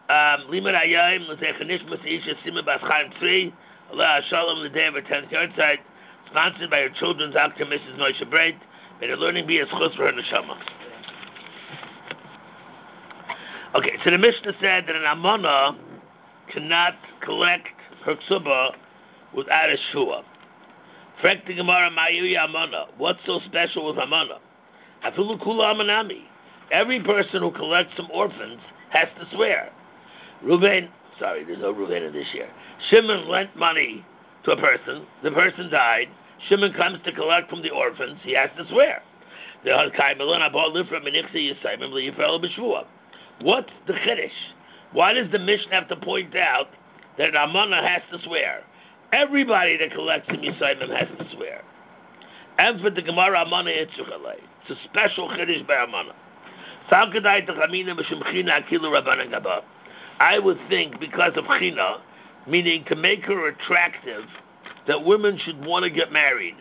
Limud Hayayim L'Zechanish Masisha Sima Baschayim Tzvi Allah Shalom the day of her 10th yard side, sponsored by her children's doctor Mrs. Moshe Breit. May the learning be a schus for her neshama. Okay, so the Mishnah said that an amana cannot collect her ksuba without a shua. Frek the Gemara Mayui amana. What's so special with amana? Afilu kula amanami. Every person who collects some orphans has to swear. Reuben, sorry, there's no Reuben in this year. Shimon lent money to a person. The person died. Shimon comes to collect from the orphans. He has to swear. What's the chiddush? Why does the Mishnah have to point out that an amana has to swear? Everybody that collects from Yisayim has to swear. And for the Gemara amana it's a special chiddush by amana. I would think because of china, meaning to make her attractive, that women should want to get married.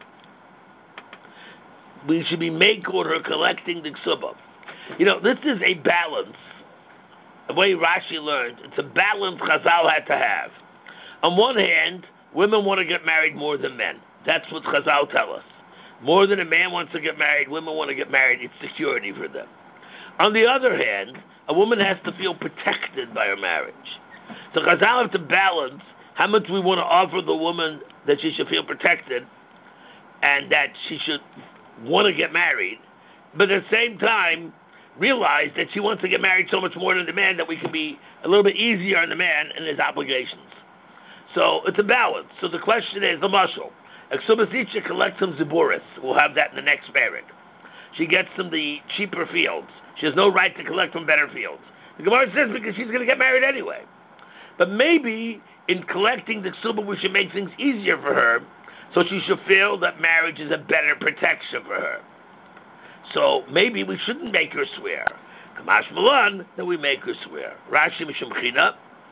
We should be making her collecting the ksuba. This is a balance. The way Rashi learned, it's a balance Chazal had to have. On one hand, women want to get married more than men. That's what Chazal tell us. More than a man wants to get married, women want to get married. It's security for them. On the other hand, a woman has to feel protected by her marriage. So Chazal have to balance how much we want to offer the woman that she should feel protected and that she should want to get married, but at the same time realize that she wants to get married so much more than the man that we can be a little bit easier on the man and his obligations. So it's a balance. So the question is, the mashal. Exubasicha collects some ziburis. We'll have that in the next parak. She gets them the cheaper fields. She has no right to collect from better fields. The Gemara says because she's going to get married anyway. But maybe in collecting the ksuba we should make things easier for her, so she should feel that marriage is a better protection for her. So maybe we shouldn't make her swear. Kamash Malan, that we make her swear. Rashi Mishum China,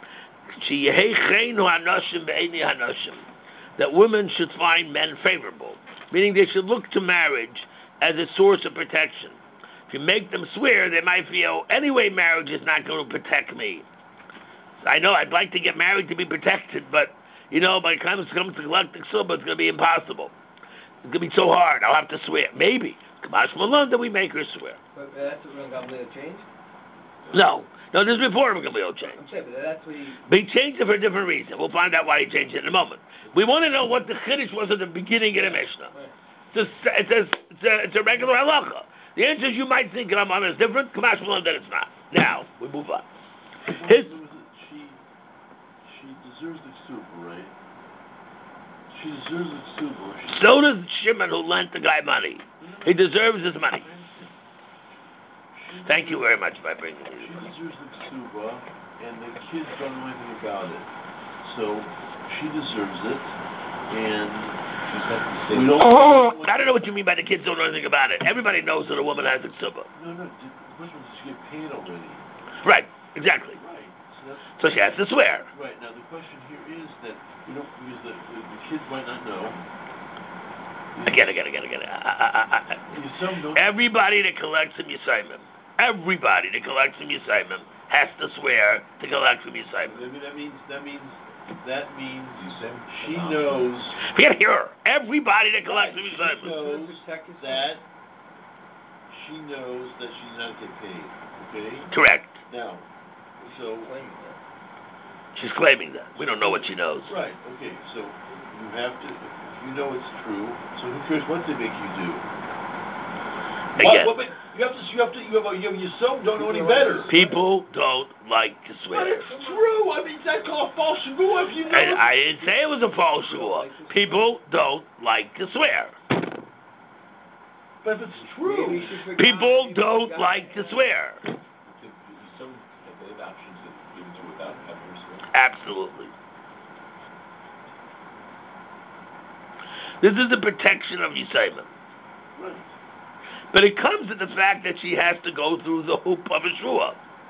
that women should find men favorable, meaning they should look to marriage as a source of protection. If you make them swear, they might feel, anyway, marriage is not going to protect me. I know I'd like to get married to be protected, but, by the time it comes to collect the ksuba, it's going to be impossible. It's going to be so hard. I'll have to swear. Maybe. Kamash Malon, that we make her swear. But that's what we're going to change? No, this is before Gamliel changed. I'm saying, but that's what he changed it for a different reason. We'll find out why he changed it in a moment. We want to know what the chiddush was at the beginning of the Mishnah. It's a regular halacha. The answer is you might think Ramana is different. Kamash Malon, that it's not. Now, we move on. She deserves the ksuba, right? She deserves the ksuba. So does Shimon, who lent the guy money. He deserves his money. Thank you very much by bringing it. She deserves the ksuba, and the kids don't know anything about it. So she deserves it, and she's got to say. I don't know what you mean by the kids don't know anything about it. Everybody knows that a woman has a ksuba. No. The question was, did she get paid already? Right. Exactly. Right. So she has to swear. Right. Now the question here is that because the kids might not know. Again. Everybody that collects from Yisayim, has to swear to collect from Yisayim. That means she knows. Forget her. Everybody that collects from Yisayim knows that she knows that she's not get paid. Okay. Correct. Now, so she's claiming that. We don't know what she knows. Right. Okay. So you have to. If you know it's true. So who cares what they make you do? Again. You yourself don't know any better. People don't like to swear. But it's true. I mean, that's called a false shuvah if you know. And I didn't say it was a false shuvah. People don't like to swear. But if it's true. People don't like to swear. Absolutely. This is the protection of Yisayim. Right. But it comes to the fact that she has to go through the hoop of a shua.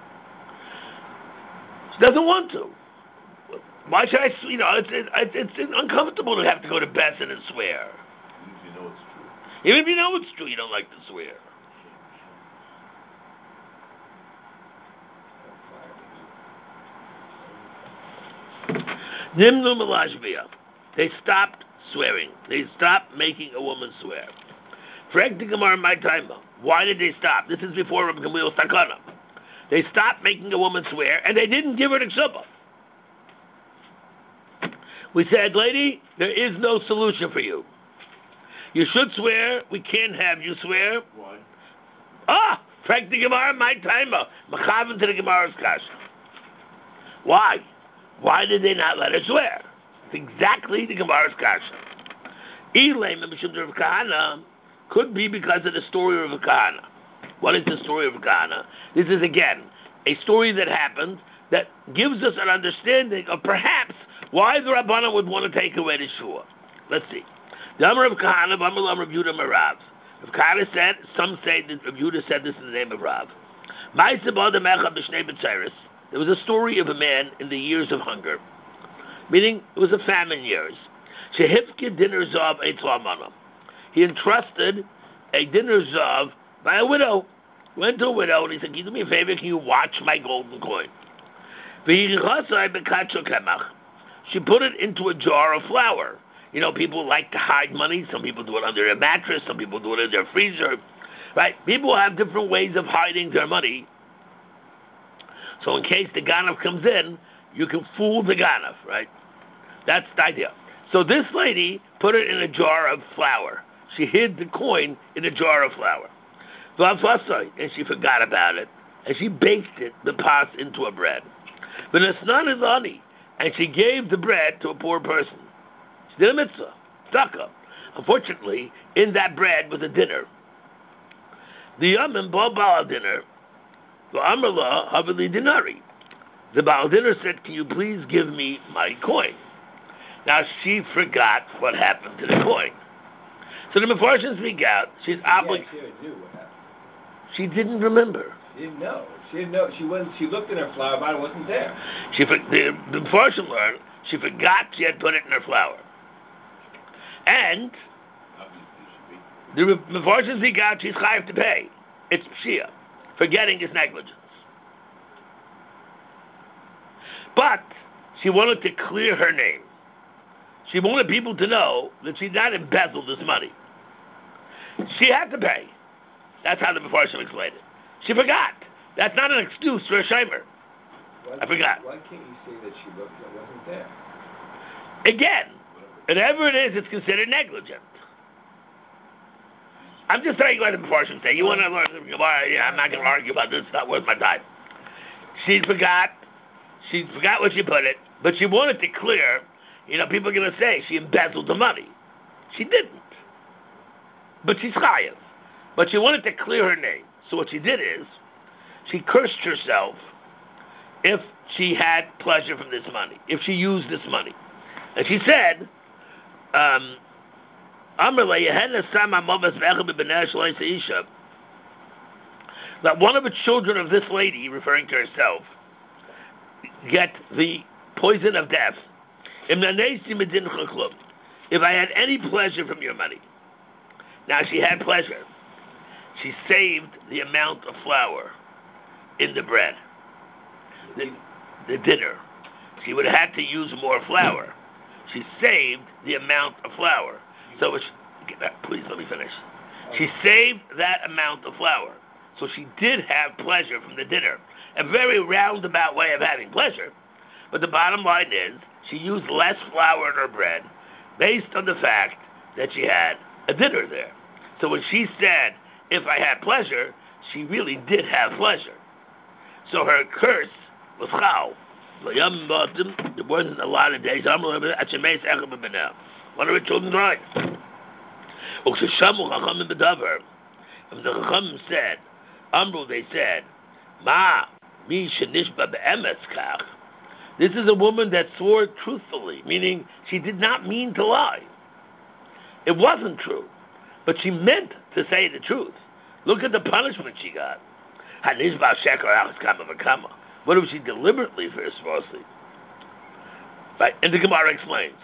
She doesn't want to. Why should I? It's uncomfortable to have to go to Bethel and swear. Even if you know it's true. Even if you know it's true, you don't like to swear. Nimnu Malashvia. They stopped swearing. They stopped making a woman swear. Frag the Gemara my time. Why did they stop? This is before Rabbi Gamliel Takana. They stopped making a woman swear, and they didn't give her the ksuba. We said, lady, there is no solution for you. You should swear. We can't have you swear. Why? Frag the Gemara my time. Machavin to the Gemara's kasha. Why? Why did they not let her swear? It's exactly the Gemara's kasha. Elaim and Mishum of Kahana could be because of the story of Kahana. What is the story of Kahana? This is, again, a story that happened that gives us an understanding of perhaps why the Rabbanan would want to take away the Shua. Let's see. The Amar of Kahana, Amar of Yehuda Marav. If Kahana said, some say that Yehuda said this in the name of Rav. There was a story of a man in the years of hunger, meaning it was a famine years. He entrusted a dinner zav by a widow. Went to a widow and he said, "Can you do me a favor? Can you watch my golden coin?" She put it into a jar of flour. You know, people like to hide money. Some people do it under their mattress. Some people do it in their freezer. Right? People have different ways of hiding their money. So in case the Ganav comes in, you can fool the Ganav, right? That's the idea. So this lady put it in a jar of flour. She hid the coin in a jar of flour. And she forgot about it. And she baked it, the pas, into a bread. But it's not as honey. And she gave the bread to a poor person. She did a mitzvah, tzedakah. Unfortunately, in that bread was a dinner. The Yamim Baal dinner, the Amrullah Havili Dinari. The Baal dinner said, "Can you please give me my coin?" Now she forgot what happened to the coin. So the Mefarshim speak out. She's obligated. She knew what happened. She didn't remember. She didn't know. She didn't know. She wasn't. She looked in her flour, but it wasn't there. The Mefarshim learned she forgot she had put it in her flour. And the Mefarshim speak out. She's chayav to pay. It's pshia. Forgetting is negligence. But she wanted to clear her name. She wanted people to know that she not embezzled this money. She had to pay. That's how the Mefarshim explained it. She forgot. That's not an excuse for a shamer. I forgot. Why can't you say that she looked and it wasn't there? Again, whatever it is, it's considered negligent. I'm just telling you what the Mefarshim say. You want to learn the Gemara? Yeah, I'm not going to argue about this. It's not worth my time. She forgot. She forgot where she put it, but she wanted to clear. You know, people are going to say she embezzled the money. She didn't. But she's chayav. But she wanted to clear her name. So what she did is, she cursed herself if she had pleasure from this money, if she used this money. And she said, that one of the children of this lady, referring to herself, get the poison of death. If I had any pleasure from your money. Now she had pleasure. She saved the amount of flour in the bread. The dinner. She would have had to use more flour. She saved the amount of flour. So please let me finish. She saved that amount of flour. So she did have pleasure from the dinner. A very roundabout way of having pleasure. But the bottom line is, she used less flour in her bread based on the fact that she had a dinner there. So when she said, "If I had pleasure," she really did have pleasure. So her curse was chal. There wasn't a lot of days. One of her children died. And the Chachamim said, they said, "Ma, mi shenishba be'emes kach." This is a woman that swore truthfully, meaning she did not mean to lie. It wasn't true, but she meant to say the truth. Look at the punishment she got. What if she deliberately first falsely? Right, and the Gemara explains.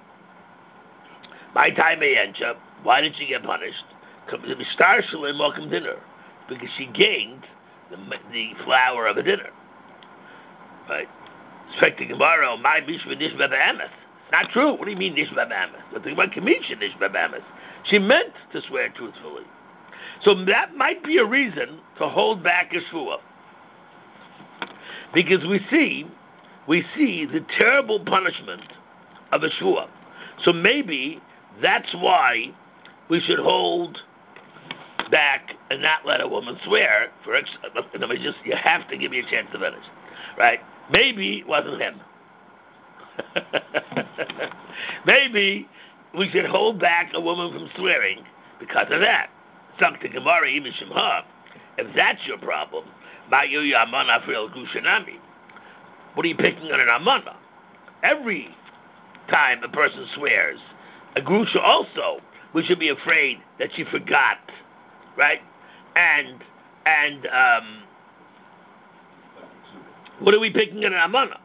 My time why did she get punished? Dinner, because she gained the flour of a dinner. Right? Expecting tomorrow, my Mishma Nishma Be'emes. Not true. What do you mean Nishma Be'emes? The thing about Kamisha Nishma Be'emes. She meant to swear truthfully. So that might be a reason to hold back a shvuah. Because we see the terrible punishment of a shvuah. So maybe that's why we should hold back and not let a woman swear. You have to give me a chance to finish, right? Maybe it wasn't him. Maybe we should hold back a woman from swearing because of that. If that's your problem, what are you picking on an amana? Every time a person swears, a grusha also, we should be afraid that she forgot, right? And what are we picking on an amana?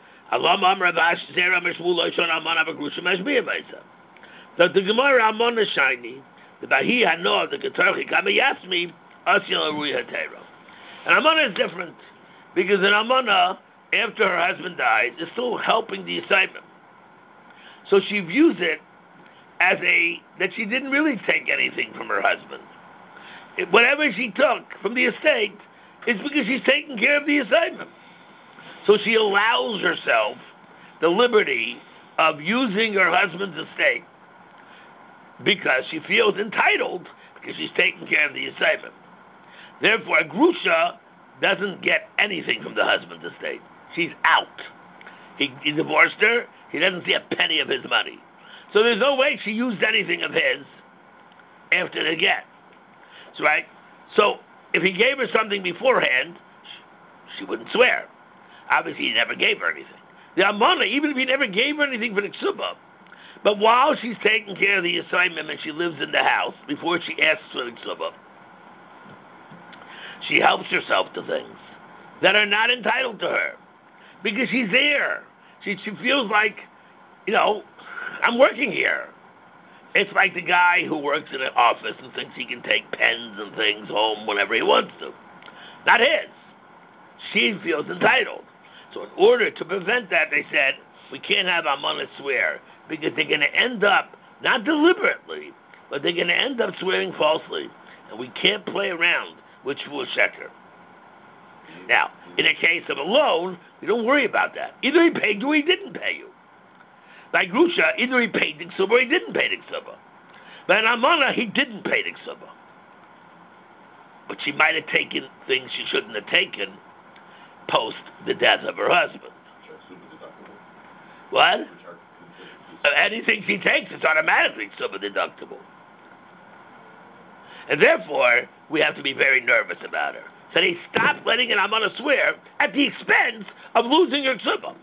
The Gemara amana shiny, the Bahi Hano, the Keturchi Kama Yasmi, Asil Arui Hatero. And amana is different because an amana, after her husband dies, is still helping the assignment. So she views it as that she didn't really take anything from her husband. Whatever she took from the estate is because she's taking care of the assignment. So she allows herself the liberty of using her husband's estate because she feels entitled because she's taking care of the assignment. Therefore, a grusha doesn't get anything from the husband's estate. She's out. He divorced her. He doesn't see a penny of his money. So there's no way she used anything of his after the get. Right? So if he gave her something beforehand, she wouldn't swear. Obviously, he never gave her anything. The amana, even if he never gave her anything for the ksubah, but while she's taking care of the assignment and she lives in the house, before she asks for the ksubah, she helps herself to things that are not entitled to her. Because she's there. She feels like, I'm working here. It's like the guy who works in an office and thinks he can take pens and things home whenever he wants to. Not his. She feels entitled. So in order to prevent that, they said, we can't have Amana swear, because they're going to end up, not deliberately, but they're going to end up swearing falsely. And we can't play around with Shvuah Sheker. Now, in a case of a loan, we don't worry about that. Either he paid you or he didn't pay you. Like Grusha, either he paid the ksubah or he didn't pay the ksubah. But in Amana, he didn't pay the ksubah. But she might have taken things she shouldn't have taken post the death of her husband. What? Anything she takes is automatically ksubah deductible. And therefore, we have to be very nervous about her. So they stopped letting an amana swear at the expense of losing her ksubah.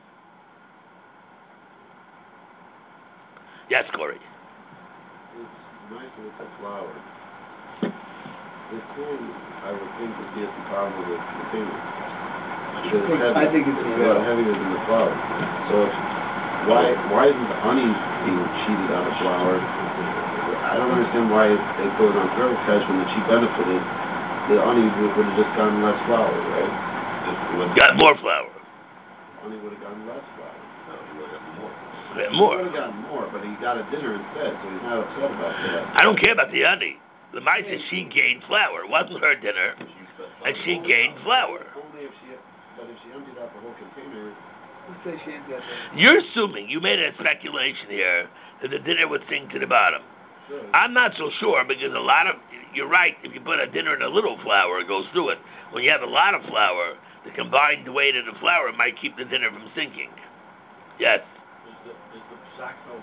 Yes, Corey. It's nice with the flower. The thing I would think would be at the bottom of the container. I think it's a lot heavier than the flour. So why isn't the honey being cheated out of flour? I don't understand why they put it on Perfect Catch when she benefited. The honey would have just gotten less flour, right? Got more flour. Honey would have gotten less flour. No, he would have gotten more. More. He would have gotten more, but he got a dinner instead, so he's not upset about that. I don't care about the honey. The mice is she gained flour. It wasn't her dinner, and she gained flour. Only if she emptied out the whole container. Let's say she emptied out the... You're assuming, you made a speculation here, that the dinner would sink to the bottom. Sure. I'm not so sure, because you're right, if you put a dinner in a little flour, it goes through it. When you have a lot of flour, the combined weight of the flour might keep the dinner from sinking. Yes? Is the sack of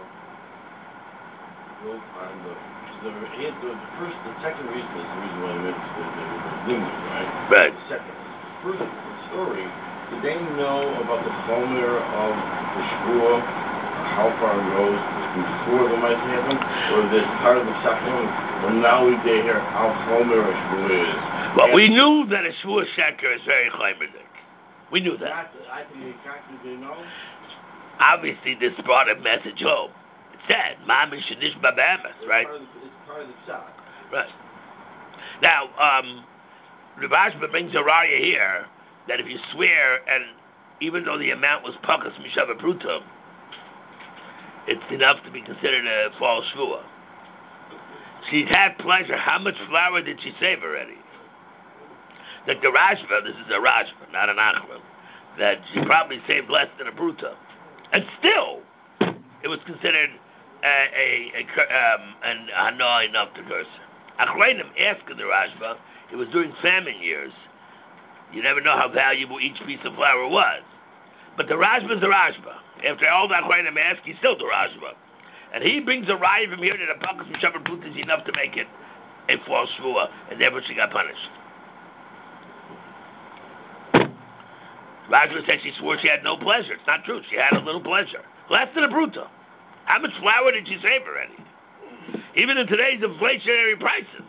the second reason is the reason why they went to the Limud, right? Right. The second. First story, did they know about the chomer of the shvuah, how far it goes before the might happen, or is it part of the second? Well, now we did hear how chomer a shvuah is. Well, we knew that a Shvuah Sheker is very chomerdik. We knew that. I think exactly they know. Obviously, this brought a message home. It said, Mami Shanish Babamas, right? It's part of the shot. Right. Now, Rav Ashba brings a raya here that if you swear and even though the amount was pakas mishava pruta, it's enough to be considered a false shvua. She had pleasure. How much flour did she save already? Like the Rashba, this is a Rashba, not an Achron, that she probably saved less than a pruta, and still, it was considered an hana enough to curse her. Achronim asked the Rashba. It was during famine years. You never know how valuable each piece of flour was. But the Rashba is the Rashba. After all that Achronim asked, he's still the Rashba. And he brings a riot from here that a bucket from Shabbat Put is enough to make it a false shvua, and therefore she got punished. Rashba said she swore she had no pleasure. It's not true. She had a little pleasure. Less than a bruta. How much flour did she save already? Even in today's inflationary prices.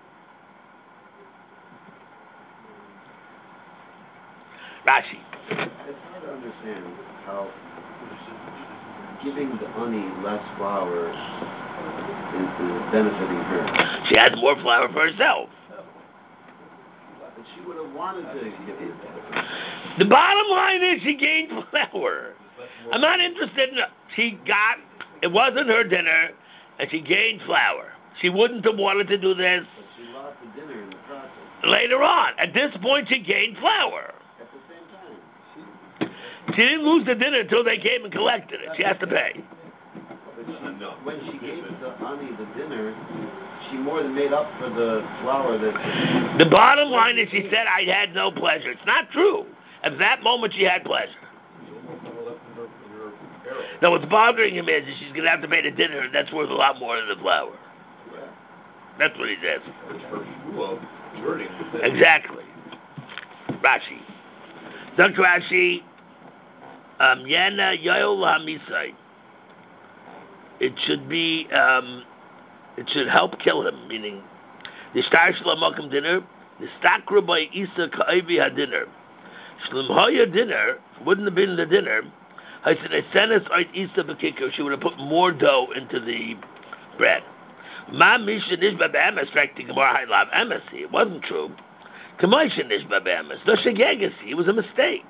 Rashi. It's hard to understand how giving the honey less flour is benefiting her. She has more flour for herself. But she would have wanted to give it. The bottom line is she gained flour. I'm not interested in it wasn't her dinner, and she gained flour. She wouldn't have wanted to do this. But she lost the dinner in the process. Later on. At this point, she gained flour. At the same time. She didn't lose the dinner until they came and collected it. She has to pay. But when she gave the honey the dinner, she more than made up for the flour that... The bottom line is she said, I had no pleasure. It's not true. At that moment, she had pleasure. Now, what's bothering him is she's going to have to pay the dinner, and that's worth a lot more than the flour. That's what he says. Exactly. Rashi. Dr. Rashi, Yana Yoel Hamisai. It should be, it should help kill him, meaning, the Shtar Shalamakim dinner, the Stakra by Isa Ka'ivi HaDinner. Shlam Hoya dinner, wouldn't have been the dinner, I said, I sent us out Isa Bakiko, she would have put more dough into the bread. Ma Misha Nishba B'Emes, practicing more high love embassy. It wasn't true. Kamoisha Nishba B'Emes, no Shagagasi, it was a mistake.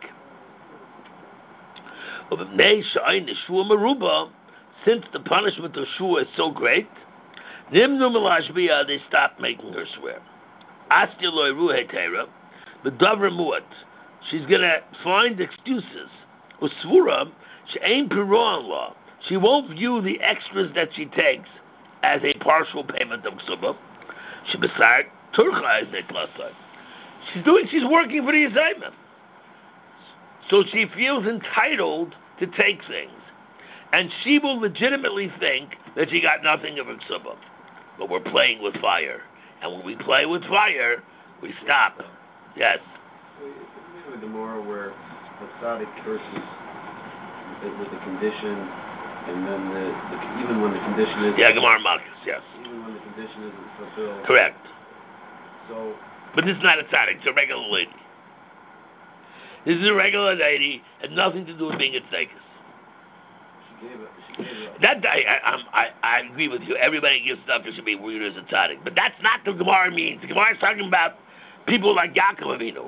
Since the punishment of Shua is so great, Nimnu Malashbiya, they stopped making her swear. Astiloi Ruhetera, but Davra Muat, she's going to find excuses. Usvura, she ain't Piron law. She won't view the extras that she takes as a partial payment of Ksuba. She beside Turcha is a plus side. She's working for the assignment. So she feels entitled to take things. And she will legitimately think that she got nothing of a Ksuba. But we're playing with fire. And when we play with fire, we stop. Yes. Isn't there a Gemara where the tzaddik curses with the condition, and then even when the condition is... Yeah, Gemara Malkus, yes. Even when the condition isn't fulfilled. Correct. So... But this is not a tzaddik, it's a regular lady. This is a regular lady, had nothing to do with being a tzaddik. She gave it. That I agree with you. Everybody gives stuff that should be weird as a tzaddik. But that's not what the Gemara means. The Gemara is talking about people like Yaakov Avinu.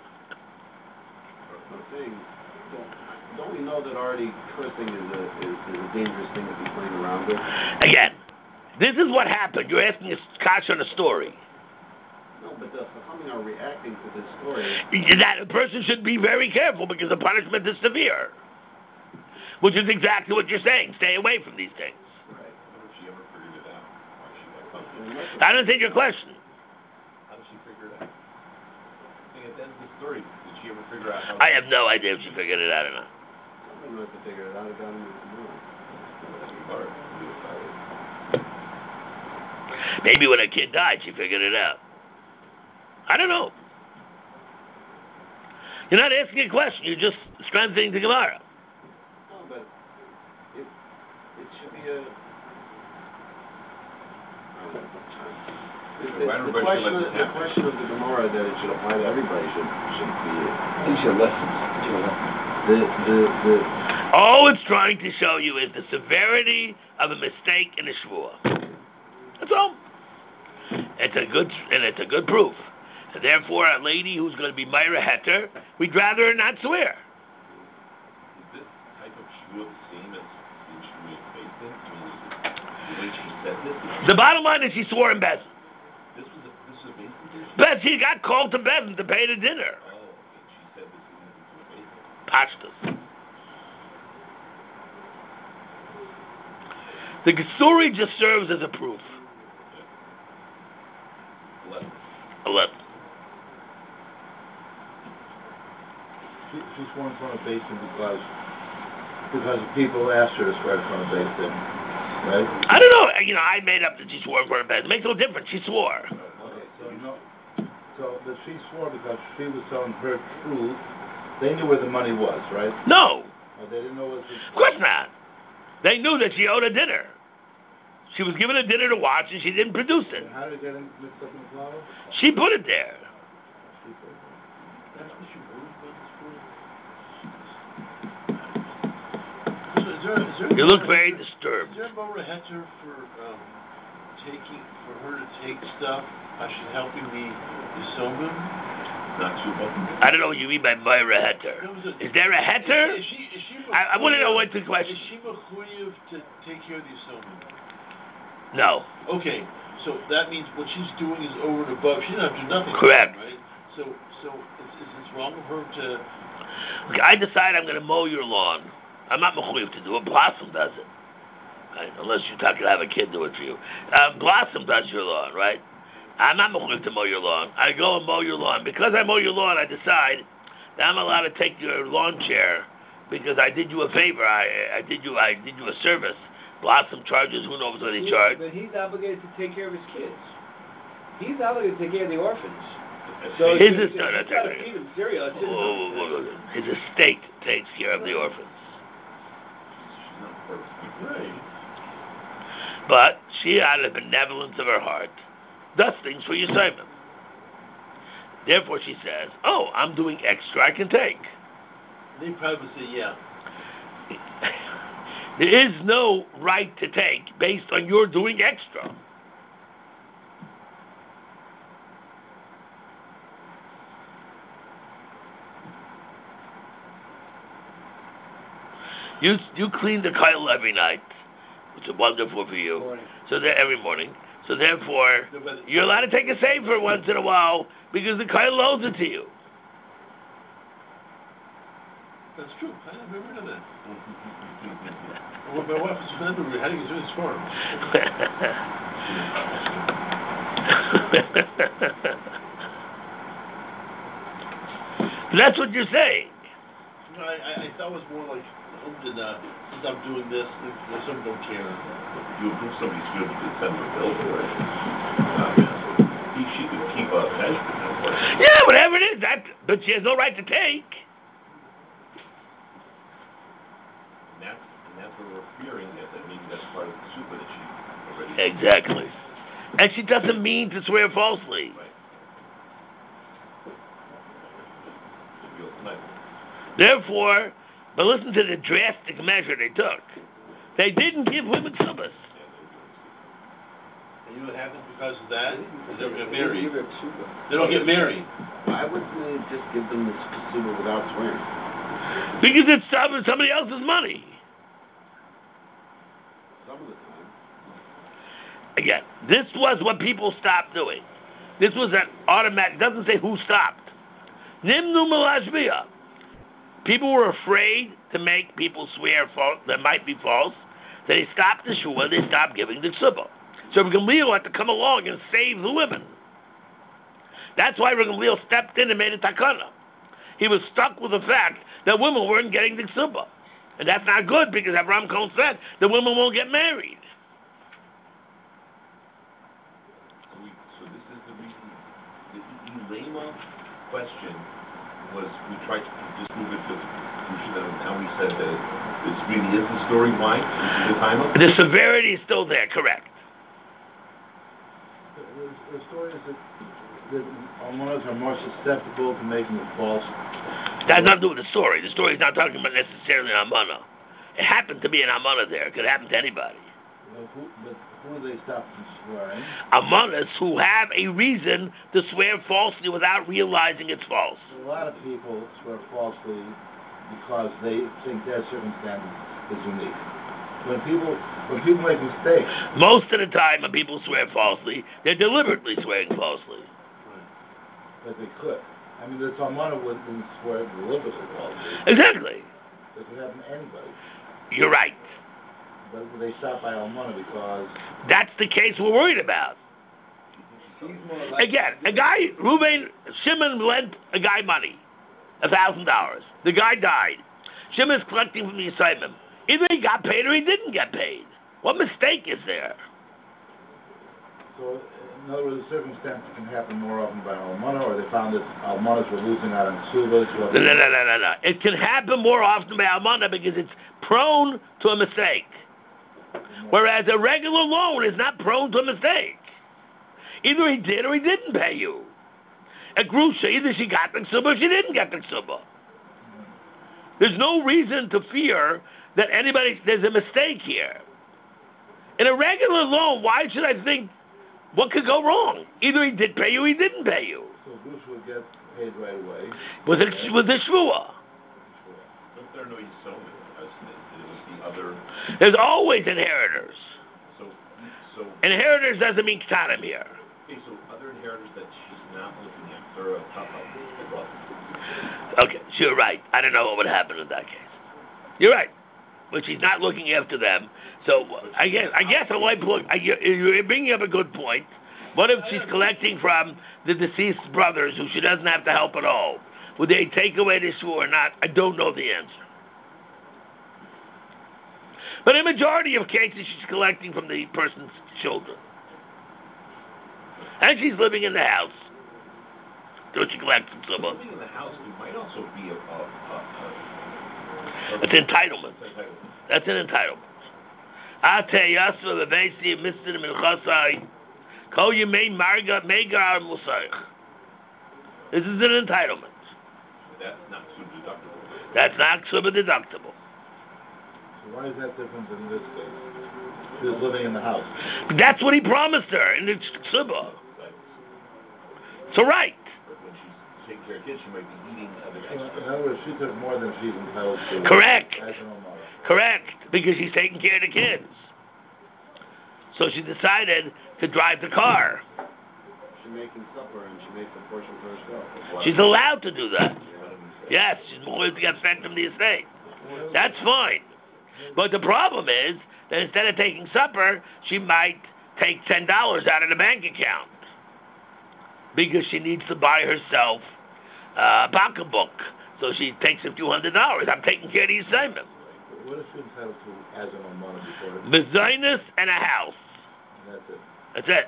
I'm saying, don't we know that already cursing is a dangerous thing to be playing around with? Again, this is what happened. You're asking a kash on a story. No, but the Chachamim are reacting to this story. That a person should be very careful because the punishment is severe. Which is exactly what you're saying. Stay away from these things. Right. What if she ever figured it out? Why she got punished? I don't think your question. How did she figure it out? I think at the end of the story, did she ever figure out how... I have no idea if she figured it out or not. Somebody must have figured it out. It got him to do it. Maybe when a kid died, she figured it out. I don't know. You're not asking a question. You're just strengthening the Gemara. No, but it should be a... The question of the Gemara that it should apply to everybody should be... Teach her lessons. All it's trying to show you is the severity of a mistake in a shvuah. That's all. It's a good proof. And therefore, a lady who's going to be Myra Heter, we'd rather her not swear. shvua the same as the shvua in Beis Din? I mean, the way she said this. The bottom line is she swore in Beis Din. This was a Beis Din. But she got called to Beis Din to pay the dinner. Oh, okay. She said this even if it's a Beis Din. Pashtus. The story just serves as a proof. 11. She swore in front of Beis Din because people asked her to swear in front of Beis Din, right? I don't know. I made up that she swore in front of Beis Din. It makes no difference. She swore. Okay, but she swore because she was telling her truth. They knew where the money was, right? No. Oh, they didn't know it was. Of course not. They knew that she owed a dinner. She was given a dinner to watch, and she didn't produce it. And how did it get mixed up in the flour? She put it there. That's what she worried about this for? You look very disturbed. Is there a Mora Heter for her to take stuff? She's helping the Yisomim? Not too much. I don't know what you mean by Moira Heter. Is there a Heter? Is she I want to know what the question. Is she mechuyev to take care of the Yisomim? No. Okay, so that means what she's doing is over and above. She doesn't have to do nothing. Correct. Right? So is it wrong of her to... Okay, I decide I'm going to mow your lawn. I'm not mechuyev to do it. Blossom does it. Right? Unless you're talking to have a kid do it for you. Blossom does your lawn, right? I'm not mechuyev to mow your lawn. I go and mow your lawn. Because I mow your lawn, I decide that I'm allowed to take your lawn chair because I did you a favor. I did you a service. Blossom charges, who knows what he charged. But he's obligated to take care of his kids. He's obligated to take care of the orphans. So his estate takes care of the orphans. She's not perfect. Right. But she, out of the benevolence of her heart, does things for Yisomim. Therefore, she says, "Oh, I'm doing extra. I can take." They probably would say, "Yeah." There is no right to take based on your doing extra. You clean the kyle every night, which is wonderful for you. Morning. So that every morning. So therefore, you're allowed to take a saver once in a while because the kyle owes it to you. That's true. I never heard of that. Well, my wife was remembering how do you do this for him? That's what you're saying. No, I thought it was more like, since I'm doing this, some don't care. You approve somebody's good, you could send them a bill for it. She could keep a measurement. Yeah, whatever it is, but she has no right to take. And that's what we're fearing, that maybe that's part of the super that she already... Exactly. And she doesn't mean to swear falsely. Right. Therefore, but listen to the drastic measure they took. They didn't give women subbas. And you know what happens because of that? They don't get married. They don't get married. Why wouldn't they just give them the suba without swearing? Because it's somebody else's money. Some of the time. Again, this was what people stopped doing. This was an automatic, doesn't say who stopped. Nimnu malashbiya. People were afraid to make people swear that might be false. So they stopped the shua, they stopped giving the tzubah. So Rabbi Gamliel had to come along and save the women. That's why Rabbi Gamliel stepped in and made a takana. He was stuck with the fact that women weren't getting the tzubah. And that's not good because Abraham Cohen said that women won't get married. So this is the reason. The Elema question was, we tried to just move it to conclusion, and now we said that this really is the story. Why? The time of The severity is still there, correct. The story is that almonas are more susceptible to making it false. That has nothing to do with the story. The story is not talking about necessarily an amana. It happened to be an amana there. It could happen to anybody. But who do they stop from swearing? Amanas who have a reason to swear falsely without realizing it's false. A lot of people swear falsely because they think their circumstances is unique. When people make mistakes. Most of the time, when people swear falsely, they're deliberately swearing falsely. But they could. I mean, the Talmud wouldn't swear deliberately falsely. Exactly. It could happen to anybody. You're right. But they shot by Almana because... That's the case we're worried about. Again, a guy, Shimon lent a guy money, $1,000. The guy died. Shimon's collecting from the assignment. Either he got paid or he didn't get paid. What mistake is there? So, in other words, the circumstance can happen more often by Almana, or they found that Almanas were losing out on Ksubas. No. It can happen more often by Almana because it's prone to a mistake. Whereas a regular loan is not prone to a mistake. Either he did or he didn't pay you. A Grusha, either she got the Ksuba or she didn't get the Ksuba. There's no reason to fear that there's a mistake here. In a regular loan, why should I think what could go wrong? Either he did pay you or he didn't pay you. So Grusha would get paid right away. With the Shvua. But there are no Yisomim, as it was the other... There's always inheritors. So Inheritors doesn't mean Ktanim here. Okay, so other inheritors that she's not looking at, they're a top of the brother. Okay, so you're right. I don't know what would happen in that case. You're right. But she's not looking after them. So I guess you're bringing up a good point. What if she's collecting from the deceased brothers who she doesn't have to help at all? Would they take away the shvur or not? I don't know the answer. But in a majority of cases, she's collecting from the person's children. And she's living in the house. Don't you collect from someone? Living in the house, it might also be It's entitlement. That's an entitlement. This is an entitlement. That's not super deductible. That's not super deductible. So why is that different in this case? She was living in the house. That's what he promised her in the Ksuba. So right. But when she's taking care of kids, she might be eating of an extra. In other words, she took more than she's entitled to. Correct. As an Almana. Correct. Because she's taking care of the kids. So she decided to drive the car. She's making supper and she makes a portion for herself. She's allowed to do that. Yes, she's willing to get fed from the estate. That's fine. But the problem is that instead of taking supper, she might take $10 out of the bank account because she needs to buy herself a pocketbook. So she takes a few $100s. I'm taking care of the assignment. What is she entitled to as an Almana before? Mezainis and a house. And that's it. That's it.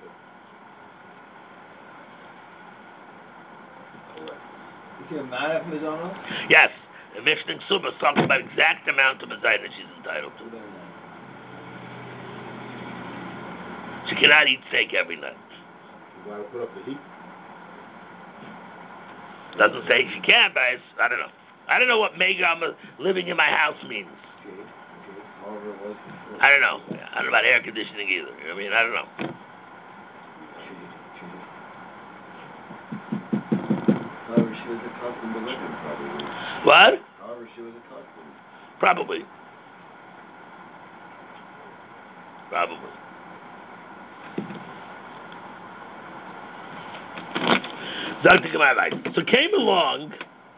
You can not have Mizana? Yes. The Mishnah in Subas talks about exact amount of Mezainis she's entitled to. She cannot eat steak every night. You got to put up the heat. Doesn't say she can, but I don't know. I don't know what Megam living in my house means. However it was before. I don't know. I don't know about air conditioning either. You know what I mean? I don't know. However, she was accustomed to living, probably. What? However, she was accustomed. Probably. So came along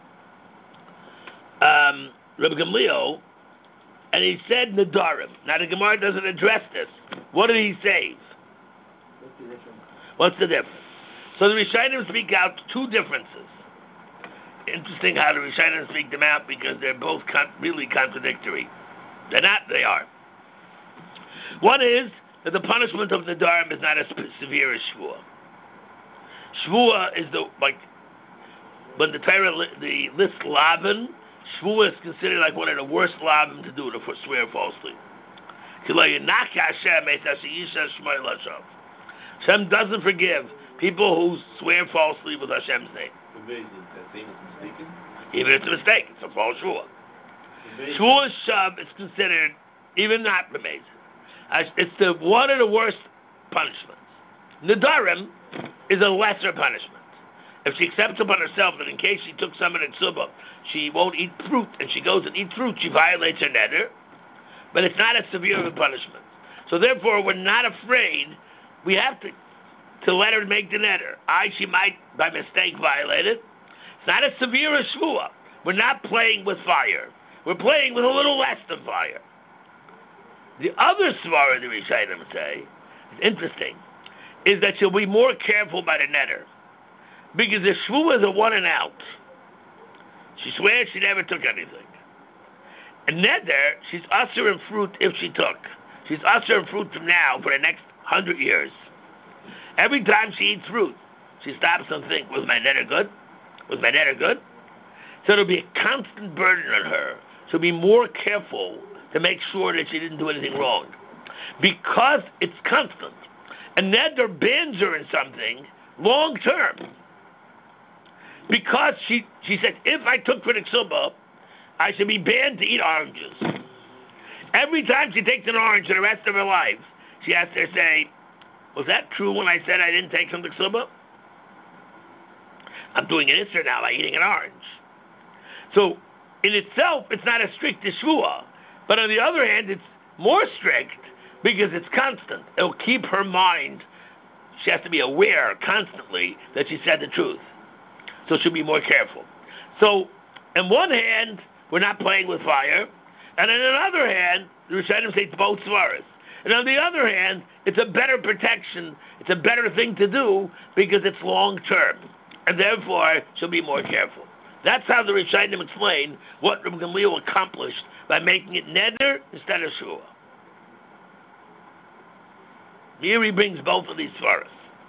Rabbi Gamliel, and he said Nadarim. Now the Gemara doesn't address this. What did he say? What's the difference? So the Rishonim speak out two differences. Interesting how the Rishonim speak them out because they're both really contradictory. They're not, they are. One is that the punishment of Nadarim is not as severe as Shvuah. Shvuah is when the Torah lists Lavan, Shvuah is considered like one of the worst Lavan to do, to swear falsely. Hashem doesn't forgive people who swear falsely with Hashem's name. Even if it's a mistake, it's a false Shvuah. Shvuah Shav is considered even not amazing. It's one of the worst punishments. Nadarim is a lesser punishment. If she accepts upon herself that in case she took some in Tzubah, she won't eat fruit, and she goes and eats fruit, she violates her neder, but it's not as severe of a punishment. So therefore, we're not afraid. We have to let her make the neder. She might, by mistake, violate it. It's not as severe as shvuah. We're not playing with fire. We're playing with a little less than fire. The other svara the Rishonim say, it's interesting, is that she'll be more careful by the neder. Because the shvuah is a one and out. She swears she never took anything. And neder, she's usher in fruit if she took. She's usher in fruit from now for the next 100 years. Every time she eats fruit, she stops and thinks, was my neder good? Was my neder good? So it'll be a constant burden on her. She'll be more careful to make sure that she didn't do anything wrong. Because it's constant. A neder bans her in something long term. Because she said, if I took for the ksuba, I should be banned to eat oranges. Every time she takes an orange for the rest of her life, she has to say, was that true when I said I didn't take some ksuba? I'm doing an Isser now by eating an orange. So, in itself, it's not as strict as shvuah. But on the other hand, it's more strict because it's constant. It'll keep her mind. She has to be aware constantly that she said the truth. So she'll be more careful. So, on one hand, we're not playing with fire. And on another hand, the Rishonim say it's both svaras. And on the other hand, it's a better protection. It's a better thing to do because it's long term. And therefore, she'll be more careful. That's how the Rishonim explain what Reb Gamliel accomplished by making it neder instead of shua. Here he brings both of these svaras.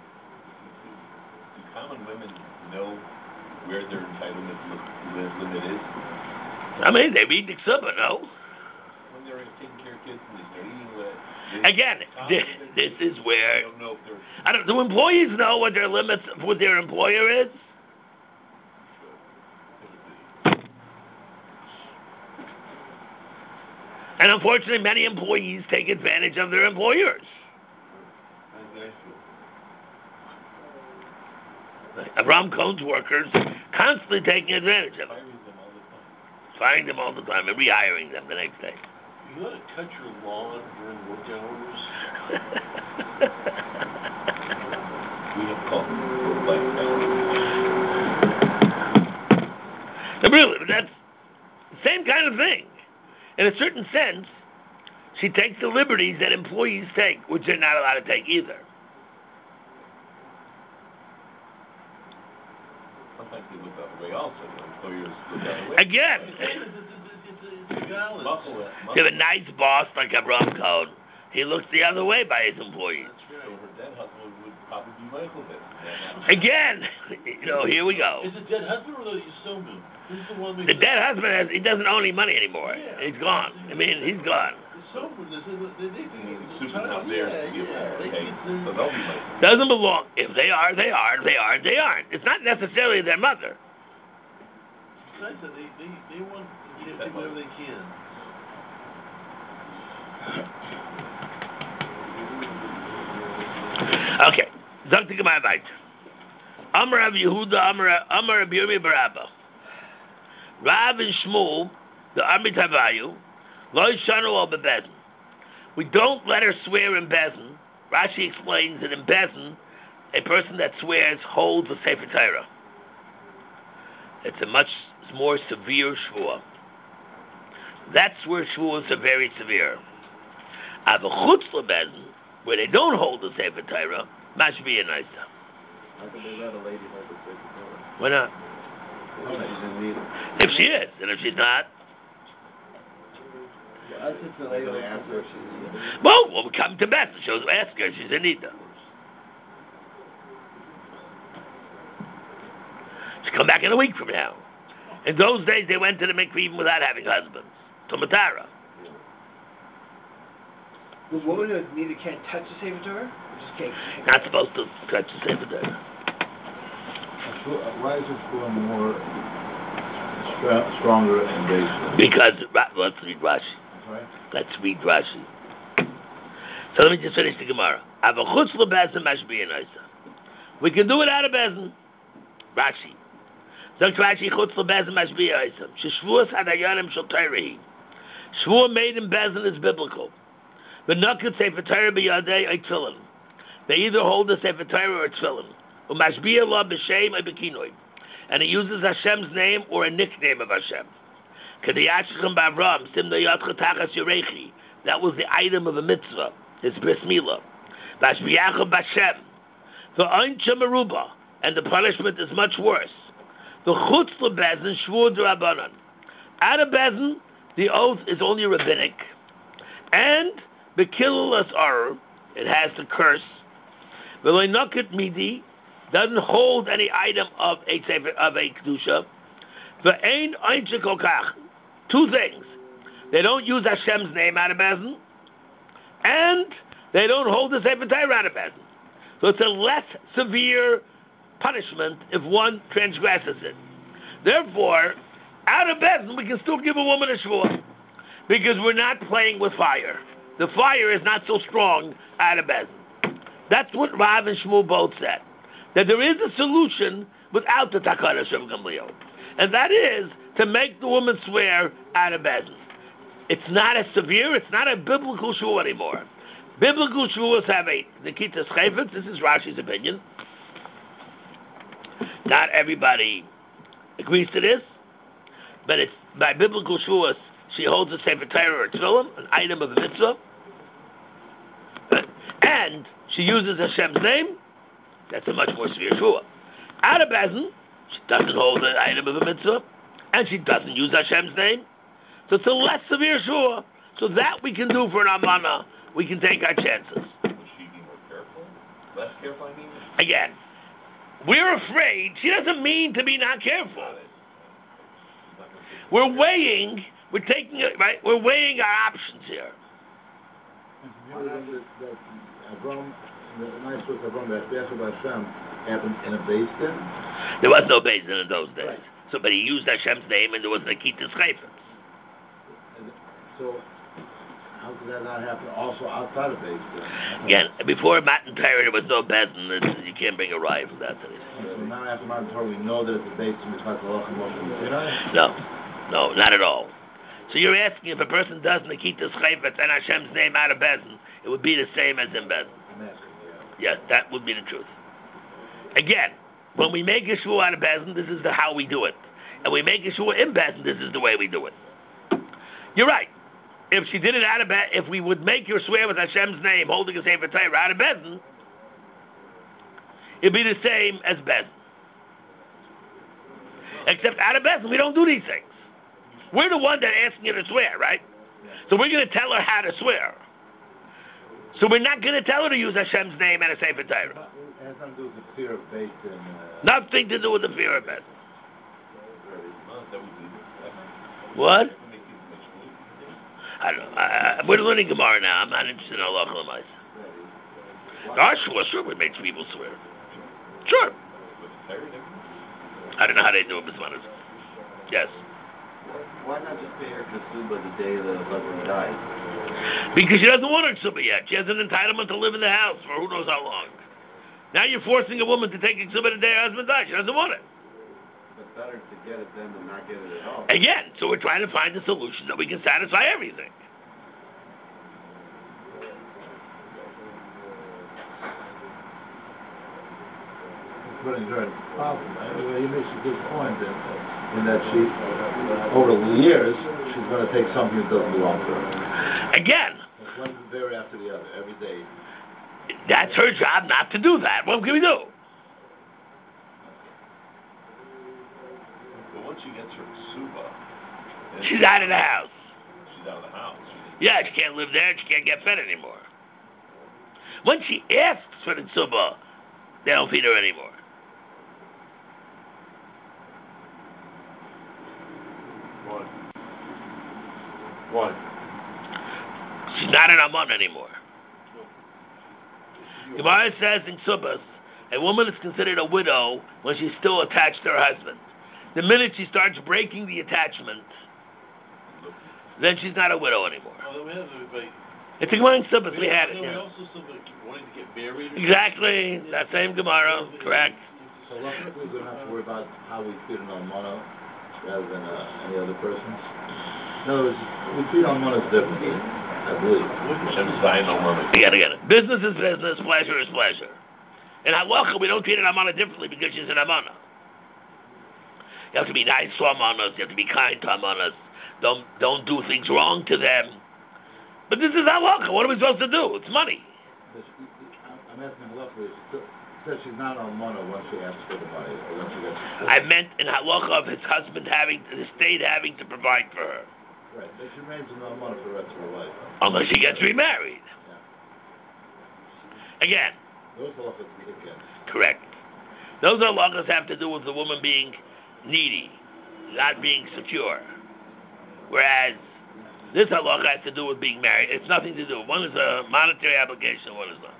Do common women know where their entitlement limit is? I mean, they read the ksuba, no? When they're taking care of kids and they start eating with Again, this is where... I don't know if do employees know what their limits with their employer is? And unfortunately, many employees take advantage of their employers. Abraham Cohn's workers constantly taking advantage of them. Firing them all the time and rehiring them the next day. You ought to cut your lawn during work hours. We have called work-life balance. Really, but that's the same kind of thing. In a certain sense, she takes the liberties that employees take, which they're not allowed to take either. Sometimes they look that way also. Employers look that way. Again, it's balance. you have a nice boss like Abraham Cohn. He looks the other way by his employees. That's right. So her dead husband would probably be Michael then. Again, here we go. Is it dead husband or the Yisomim? Who's the one? The dead husband he doesn't own any money anymore. Yeah. He's gone. I mean, he's gone. Doesn't belong. If they are, they are. If they aren't, they aren't. It's not necessarily their mother. They want to get whatever they can. Okay. Dr. Gemara weiter. Amar Rav Yehuda, Amar Rav Yirmi Barabba. Rav and Shmuel, the Amit Havayu, Lo Yishanu Al Bebezin. We don't let her swear in Bezin. Rashi explains that in Bezin, a person that swears holds a Sefer Torah. It's a much more severe shvuah. That's where shvuahs are very severe. Avachutz LeBezin, where they don't hold the Sefer Torah, mashbiya naisa. How could they let a lady hold the Sefer Torah? Why not? If she is, and if she's not, well, we'll come to Beth. She'll ask her. She's Anita. She'll come back in a week from now. In those days, they went to the mikveh even without having husbands. To Matara. Was woman who neither can't touch the Sefer Torah? Just can't. Not supposed to touch the Sefer Torah. Why is it going more stronger and basic? Because, let's read Rashi. Right? Let's read Rashi. So let me just finish the Gemara. Avachutz LeBezin mashbiya naisa. We can do it out of Bezin. Rashi. Sagt Rashi, chutz LeBezin mashbiya naisa. Sheshvuas hadayanim shel Torah. Shvua made in Bezin is biblical. The Nukkot Sefer Torah b'yadei or tefillin. They either hold the Sefer Torah or tefillin. Umashbiya la b'shem or b'kinoi. And he uses Hashem's name or a nickname of Hashem. Kadiyachichem b'Avram, simna yatcha tachas yorechi. That was the item of a mitzvah, his bris milah. Vashbiyachim b'Hashem. The Einsha Meruba, and the punishment is much worse. The Chutz LeBezin Shvur D'Rabbanan. Out of Bezin, the oath is only rabbinic, and Bekilulas Arur, it has the curse. V'lo Nokit Midi doesn't hold any item of a kedusha. V'ein Einsha Kokach. Two things: they don't use Hashem's name out of Bezin, and they don't hold the Sefer Torah out of Bezin. So it's a less severe punishment if one transgresses it. Therefore, out of Bezin, we can still give a woman a shvua, because we're not playing with fire. The fire is not so strong out of Bezin. That's what Rav and Shmuel both said, that there is a solution without the takana Shem Gamliel, and that is to make the woman swear out of Bezin. It's not as severe, it's not a biblical shvua anymore. Biblical shvuas have a Nikitas Chayfetz. This is Rashi's opinion. Not everybody agrees to this, but it's by biblical shvuas. She holds a Sefer Torah or Tefillin, an item of a mitzvah, and she uses Hashem's name. That's a much more severe shvua. Out of Bezin, she doesn't hold an item of a mitzvah, and she doesn't use Hashem's name. So it's a less severe shvua. So that we can do for an amana. We can take our chances. Would she be more careful? Less careful, I mean? Again, we're afraid. She doesn't mean to be not careful. We're weighing. We're taking it right. We're weighing our options here. Avram, the nice book Avram, that Yeshua Hashem happened in a Beis Din. There was no Beis Din in those days. Right. So, but he used Hashem's name, and there was Nikitas Chayfetz. So, how could that not happen also outside of Beis Din? Again, before Matan Torah, there was no Beis Din. You can't bring a riot from that. So now after Matan Torah, we know that it's a Beis Din because of Moshe. No, not at all. So you're asking if a person does Nikitas Chayfetz and Hashem's name out of Beis Din, it would be the same as in Beis Din. Yes, that would be the truth. Again, when we make a shvua out of Beis Din, this is how we do it. And we make a shvua in Beis Din, this is the way we do it. You're right. If she did it out of Beis Din, if we would make her swear with Hashem's name, holding a Sefer Torah out of Beis Din, it'd be the same as Beis Din. Except out of Beis Din, we don't do these things. We're the one that asking her to swear, right? So we're going to tell her how to swear. So we're not going to tell her to use Hashem's name and a Sefer Torah. It has nothing to do with the fear of Beis Din. Nothing to do with the fear of Beis Din. That would be What? I don't know. We're learning Gemara now. I'm not interested in Allah L'maisa. Our shvua, sure, we make people swear. Sure. I don't know how they do it, Bismanas. Yes. Why not just pay her kasuba the day the husband dies? Because she doesn't want her ksuba yet. She has an entitlement to live in the house for who knows how long. Now you're forcing a woman to take a ksuba the day her husband dies. She doesn't want it. But better to get it than to not get it at all. Again, so we're trying to find a solution that we can satisfy everything. But enjoy the problem. He makes a good point in that she, over the years, she's going to take something that doesn't belong to her. Again. One very after the other, every day. That's her job not to do that. What can we do? But once she gets her ksuba, She's out of the house. She's out of the house. Yeah, she can't live there. She can't get fed anymore. Once she asks for the ksuba, they don't feed her anymore. Why? She's not an Amon anymore. Gemara says in Subas, a woman is considered a widow when she's still attached to her husband. The minute she starts breaking the attachment, then she's not a widow anymore. Oh, we have everybody. It's a Gemara in Subas. We had it. We Yeah. also somebody wanting to get married. Exactly. That same Gemara. Correct. So luckily we don't have to worry about how we feed an almana rather than any other person. In other words, we treat almonas differently, I believe. Hashem's buying no money. Again. Business is business, pleasure is pleasure. In halacha, we don't treat an amana differently because she's an amana. You have to be nice to amanas. You have to be kind to amanas. Don't do things wrong to them. But this is halacha. What are we supposed to do? It's money. I'm asking halacha. Says she's not an almana once she asks for the money, or once she gets. I meant in halacha of his husband the state having to provide for her. Right, but she remains an almana for the rest of her life. Unless she gets remarried. Yeah. Again. Those halachas we again. Correct. Those halachas have to do with the woman being needy, not being secure. Whereas this halacha has to do with being married. It's nothing to do. One is a monetary obligation, one is not.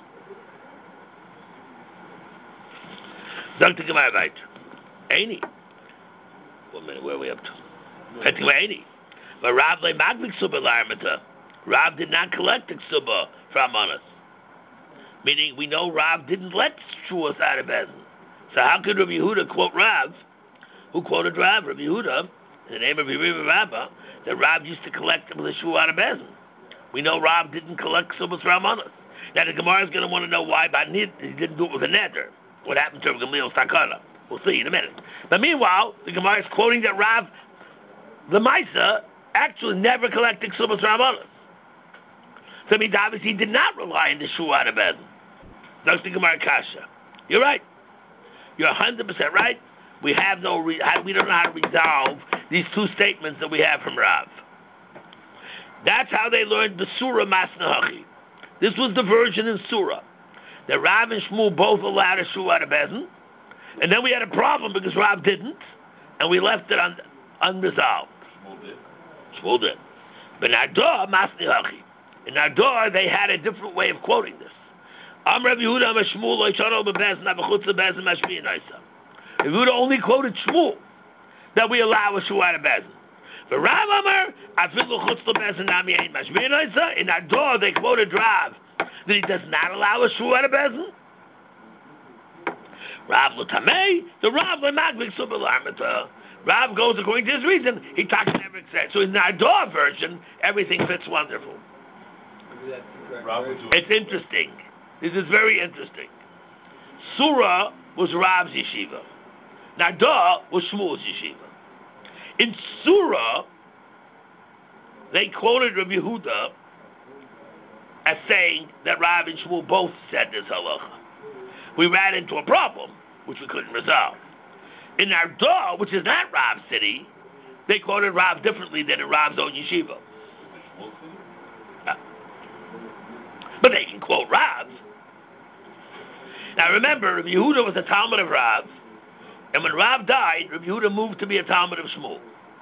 Dr. Gemara right. Aini. 1 minute, where are we up to? Dr. Gemara Aini. But Rav le magvik suba l'armata. Rav did not collect the suba from us. Meaning, we know Rav didn't let Shuas out of Bezin. So how could Rabbi Yehuda quote Rav? Who quoted Rav? Rabbi Yehuda, in the name of Rabbi Rabbah, that Rav used to collect the Shuah out of Bezin. We know Rav didn't collect Subas from us. Now the Gemara is going to want to know why he didn't do it with a neder. What happened to Rav Gamliel's takana? We'll see in a minute. But meanwhile, the Gemara is quoting that Rav, the Maisa, actually never collected Subas from us. So it means obviously he did not rely on the Shuah out of Bezin. That's the Gemara Kasha. You're right. You're 100% right. We have we don't know how to resolve these two statements that we have from Rav. That's how they learned the Surah Masnahachi. This was the version in Surah that Rav and Shmuel both allowed a Shuah out of Bezin, and then we had a problem because Rav didn't, and we left it unresolved. Shmuel did. But Nador Masnahachi. In Nador, they had a different way of quoting this. Am Rabbi Yehuda am Shmuel lo yishano bebezin avachutz lebezin mashmiyin oisa. Rabbi Yehuda only quoted Shmuel that we allow a Shuah out of Bezin. But Rav Amar afilu chutz lebezin nami ein mashmiyin oisa. In Ador they quoted Rav that he does not allow a Shuah out of Bezin. Rav lo tamei, the Rav le magvik subalarmata. Rav goes according to his reason. He talks never said. So in the Ador version, everything fits wonderful. It's interesting. This is very interesting. Surah was Rav's yeshiva. Nadar was Shmuel's yeshiva. In Surah, they quoted Rabbi Yehuda as saying that Rav and Shmuel both said this halacha. We ran into a problem, which we couldn't resolve. In Nadar, which is not Rav's city, they quoted Rav differently than in Rav's own yeshiva. But they can quote Rav. Now remember, Rabbi Yehuda was a Talmud of Rav, and when Rav died, Rabbi Yehuda moved to be a Talmud of Shmuel.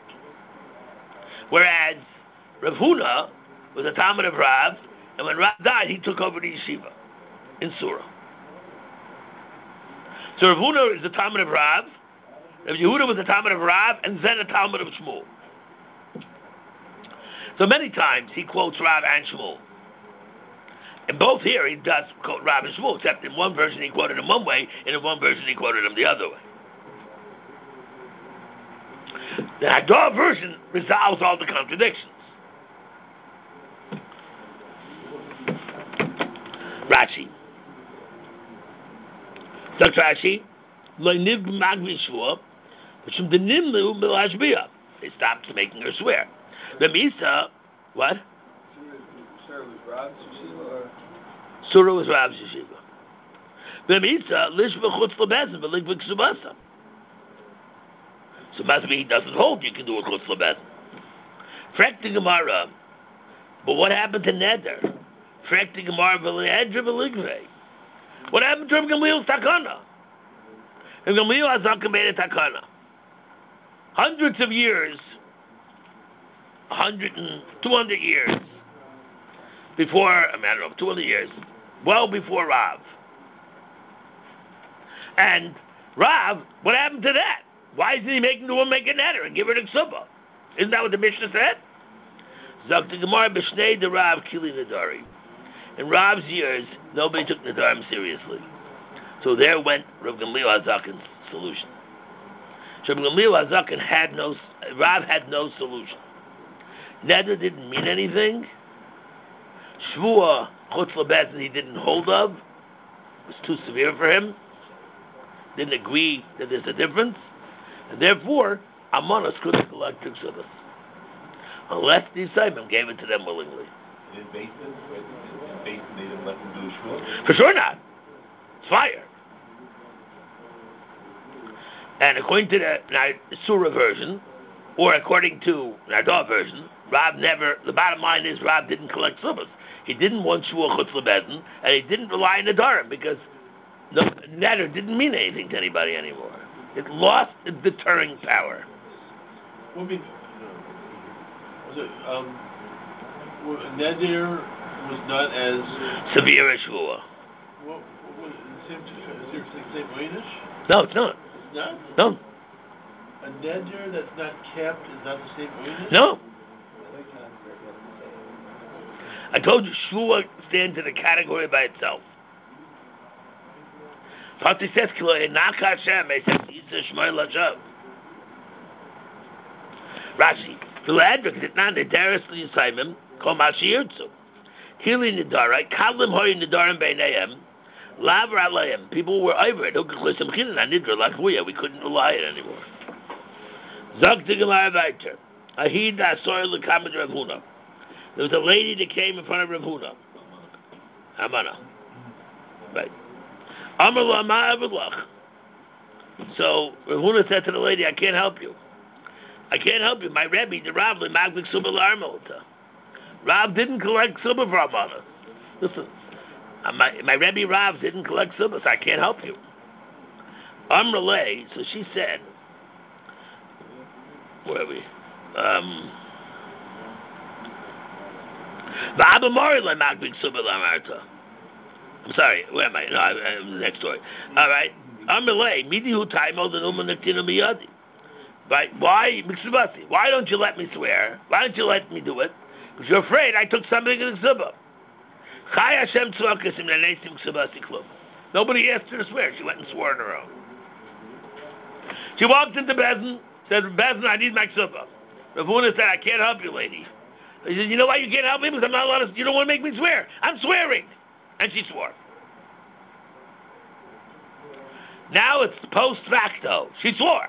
Whereas Rav Huna was a Talmud of Rav, and when Rav died, he took over the yeshiva in Surah. So Rav Huna is a Talmud of Rav, Rabbi Yehuda was a Talmud of Rav, and then a Talmud of Shmuel. So many times he quotes Rav and Shmuel. And both here he does quote Rav and Shmuel, except in one version he quoted him one way, and in one version he quoted him the other way. The Hadar version resolves all the contradictions. Rashi. Dr. Rashi, they stopped making her swear. The Misa, what? Surah was Rav's yeshiva. B'mitza lish b'chutz lebezin v'lik v'ksubasa. So must be he doesn't hold you can do a chutz lebezin. Frek the Gemara, but what happened to Neder? Frek the Gemara v'le'edra v'ligvei. What happened to Rav Gamliel's takana? Rav Gamliel Hazaka made a takana. Hundreds of years, 200 years before, I don't know, 200 years, well before Rav. And Rav, what happened to that? Why isn't he making the woman make a neder and give her the ksuba? Isn't that what the Mishnah said? Zok the Gemara b'shnei the Rav kili nedari. In Rav's years, nobody took nedarim seriously. So there went Rav Gamliel Hazakin's solution. So Rav Gamliel Hazakin Rav had no solution. Neder didn't mean anything. Shvua chutz lebezin he didn't hold of. It was too severe for him. Didn't agree that there's a difference, and therefore Amanas couldn't collect the ksubas unless the Yisraelim gave it to them willingly. In Basin, they didn't let them do a shvua? For sure not. It's fire. And according to the Surah version, or according to Nardar version, Rav never. The bottom line is Rav didn't collect subas. He didn't want shvua chutz lebezin, and he didn't rely on the Nadarim because the neder didn't mean anything to anybody anymore. It lost its deterring power. Well, I mean, was it neder was not as severe as shvua. What was it? The same oynish? No, it's not. It's not. No. A neder that's not kept is not the same oynish? No. I told you, shvua stands in a category by itself. Pati says, Rashi, the advocate did not nederis l'yisayim kol mashiyirtzu. Hili nidara, kadlim hori nidarim beinayim, lav ralayim. People were over it. We couldn't rely on it anymore. Zog to Gemara Vayter. Ahid asor l'kamad Rav Huna. There was a lady that came in front of Rav Huna. Hamana. Right. Amar la'ma avidlach. So Rav Huna said to the lady, I can't help you. I can't help you. My Rebbe, the Rav, l'magvik suba l'armalta. Rav didn't collect suba for Amana. Listen, my Rebbe Rav didn't collect suba, so I can't help you. Amrale, so she said, where are we? I'm sorry, where am I? No, next story. All right. Right? Why don't you let me swear? Why don't you let me do it? Because you're afraid I took something in the ksubah. Nobody asked her to swear. She went and swore on her own. She walked into Bezin, said, Bezin, I need my ksubah. Rav Huna said, I can't help you, lady. He said, you know why you can't help me? Because I'm not allowed to, you don't want to make me swear. I'm swearing. And she swore. Now it's post facto. She swore.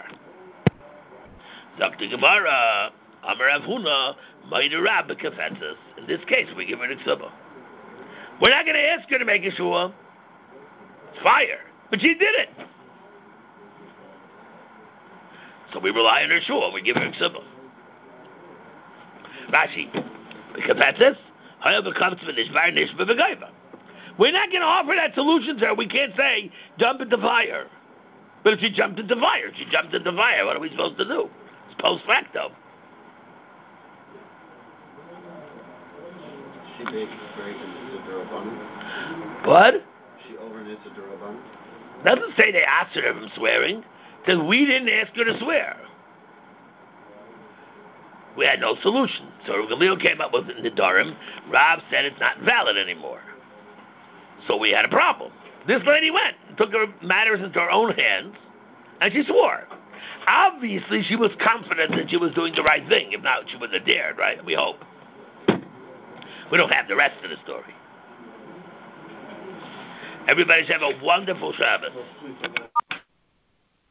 Dr. Gemara, Amar Rav Huna, Maida Rabba Kafetzes. In this case, we give her the ksubah. We're not going to ask her to make a shua. It's fire. But she did it. So we rely on her shua. We give her a ksubah. Rashi, Kafetzes, Hayav comes for this varnish b'v'gaiva. We're not going to offer that solution to her. We can't say, jump into fire. But if she jumped into fire, she jumped into fire. What are we supposed to do? It's post facto. She breaks the Durabana. What? She overknits the Durabana. Doesn't say they asked her from swearing. It says we didn't ask her to swear. We had no solution. So Gamliel came up with the Nidarim. Rav said it's not valid anymore. So we had a problem. This lady went and took her matters into her own hands, and she swore. Obviously, she was confident that she was doing the right thing. If not, she wouldn't have dared, right? We hope. We don't have the rest of the story. Everybody should have a wonderful Shabbos.